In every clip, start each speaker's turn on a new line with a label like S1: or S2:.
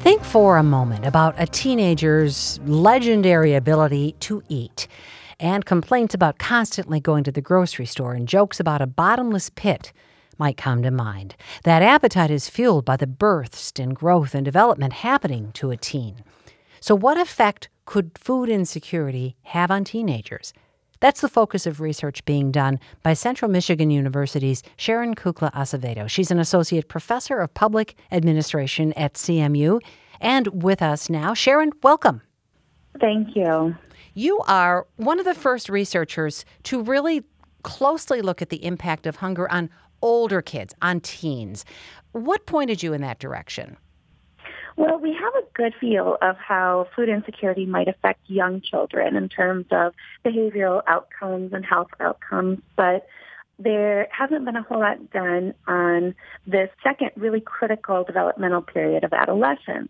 S1: Think for a moment about a teenager's legendary ability to eat and complaints about constantly going to the grocery store and jokes about a bottomless pit might come to mind. That appetite is fueled by the burst in growth and development happening to a teen. So what effect could food insecurity have on teenagers? That's the focus of research being done by Central Michigan University's Sharon Kukla Acevedo. She's an associate professor of public administration at CMU. And with us now, Sharon, welcome.
S2: Thank you.
S1: You are one of the first researchers to really closely look at the impact of hunger on older kids, on teens. What pointed you in that direction?
S2: Well, we have a good feel of how food insecurity might affect young children in terms of behavioral outcomes and health outcomes, but there hasn't been a whole lot done on this second really critical developmental period of adolescence.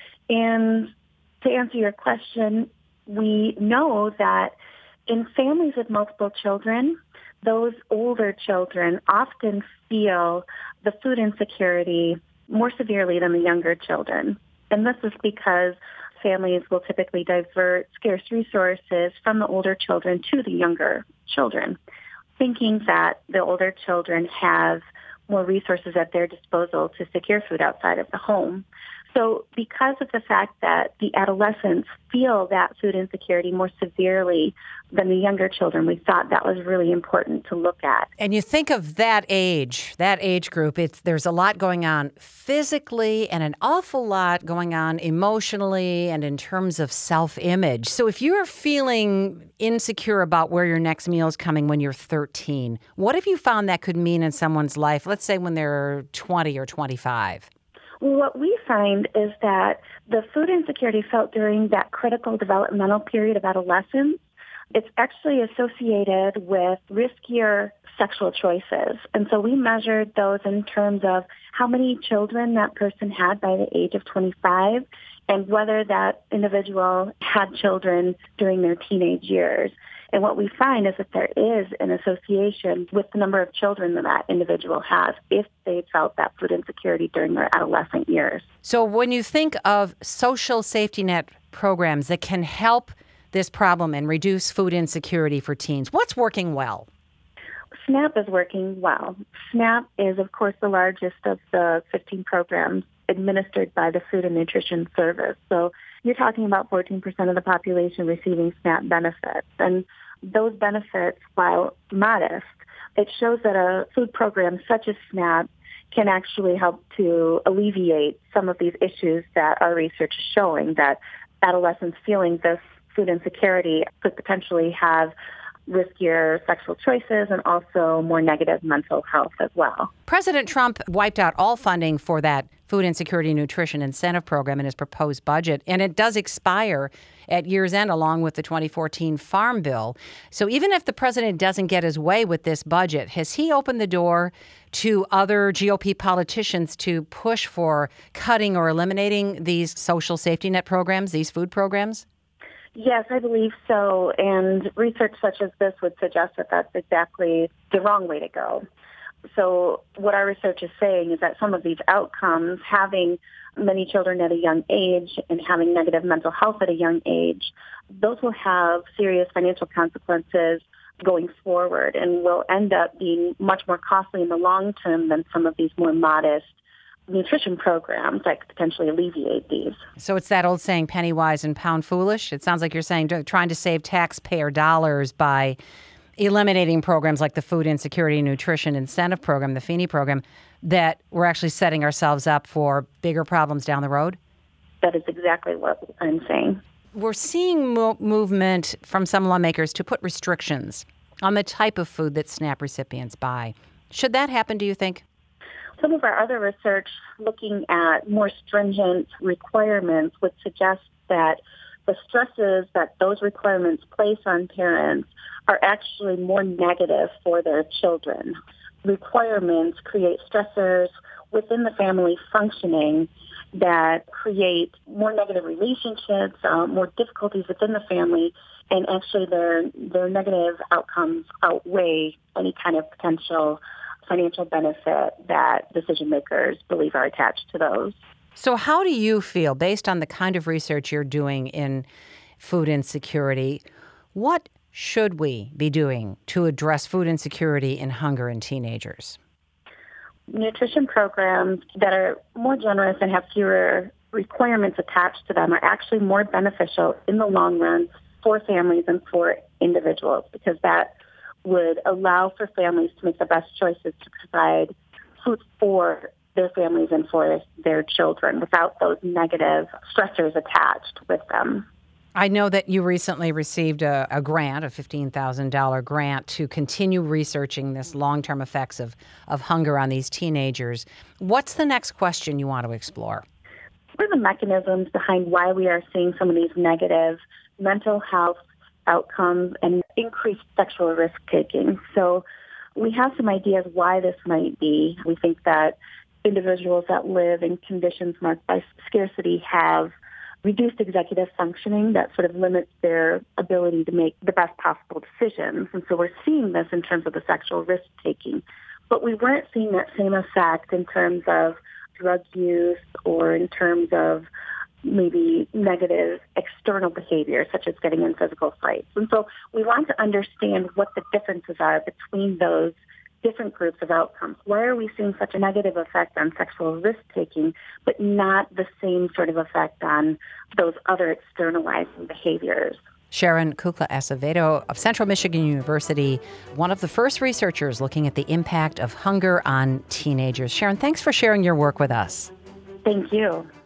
S2: And to answer your question, we know that in families with multiple children, those older children often feel the food insecurity more severely than the younger children. And this is because families will typically divert scarce resources from the older children to the younger children, thinking that the older children have more resources at their disposal to secure food outside of the home. So because of the fact that the adolescents feel that food insecurity more severely than the younger children, we thought that was really important to look at.
S1: And you think of that age group, there's a lot going on physically and an awful lot going on emotionally and in terms of self-image. So if you're feeling insecure about where your next meal is coming when you're 13, what have you found that could mean in someone's life, let's say when they're 20 or 25?
S2: What we find is that the food insecurity felt during that critical developmental period of adolescence, it's actually associated with riskier sexual choices. And so we measured those in terms of how many children that person had by the age of 25 and whether that individual had children during their teenage years. And what we find is that there is an association with the number of children that individual has if they felt that food insecurity during their adolescent years.
S1: So when you think of social safety net programs that can help this problem and reduce food insecurity for teens, what's working well?
S2: SNAP is working well. SNAP is, of course, the largest of the 15 programs administered by the Food and Nutrition Service. So you're talking about 14% of the population receiving SNAP benefits. And those benefits, while modest, it shows that a food program such as SNAP can actually help to alleviate some of these issues that our research is showing, that adolescents feeling this food insecurity could potentially have riskier sexual choices and also more negative mental health as well.
S1: President Trump wiped out all funding for that Food Insecurity Nutrition Incentive Program in his proposed budget, and it does expire at year's end along with the 2014 Farm Bill. So even if the president doesn't get his way with this budget, has he opened the door to other GOP politicians to push for cutting or eliminating these social safety net programs, these food programs?
S2: Yes, I believe so. And research such as this would suggest that that's exactly the wrong way to go. So what our research is saying is that some of these outcomes, having many children at a young age and having negative mental health at a young age, those will have serious financial consequences going forward and will end up being much more costly in the long term than some of these more modest nutrition programs that could potentially alleviate these.
S1: So it's that old saying, penny wise and pound foolish. It sounds like you're saying trying to save taxpayer dollars by eliminating programs like the Food Insecurity Nutrition Incentive Program, the FINI program, that we're actually setting ourselves up for bigger problems down the road?
S2: That is exactly what I'm saying.
S1: We're seeing movement from some lawmakers to put restrictions on the type of food that SNAP recipients buy. Should that happen, do you think?
S2: Some of our other research looking at more stringent requirements would suggest that the stresses that those requirements place on parents are actually more negative for their children. Requirements create stressors within the family functioning that create more negative relationships, more difficulties within the family, and actually their negative outcomes outweigh any kind of potential financial benefit that decision makers believe are attached to those.
S1: So how do you feel, based on the kind of research you're doing in food insecurity, what should we be doing to address food insecurity and hunger in teenagers?
S2: Nutrition programs that are more generous and have fewer requirements attached to them are actually more beneficial in the long run for families and for individuals, because that would allow for families to make the best choices to provide food for their families and for their children without those negative stressors attached with them.
S1: I know that you recently received a grant, a $15,000 grant, to continue researching this long-term effects of hunger on these teenagers. What's the next question you want to explore?
S2: What are the mechanisms behind why we are seeing some of these negative mental health outcomes and increased sexual risk-taking? So we have some ideas why this might be. We think that individuals that live in conditions marked by scarcity have reduced executive functioning that sort of limits their ability to make the best possible decisions. And so we're seeing this in terms of the sexual risk-taking. But we weren't seeing that same effect in terms of drug use or in terms of maybe negative external behavior, such as getting in physical fights. And so we want to understand what the differences are between those different groups of outcomes. Why are we seeing such a negative effect on sexual risk-taking, but not the same sort of effect on those other externalizing behaviors?
S1: Sharon Kukla Acevedo of Central Michigan University, one of the first researchers looking at the impact of hunger on teenagers. Sharon, thanks for sharing your work with us.
S2: Thank you.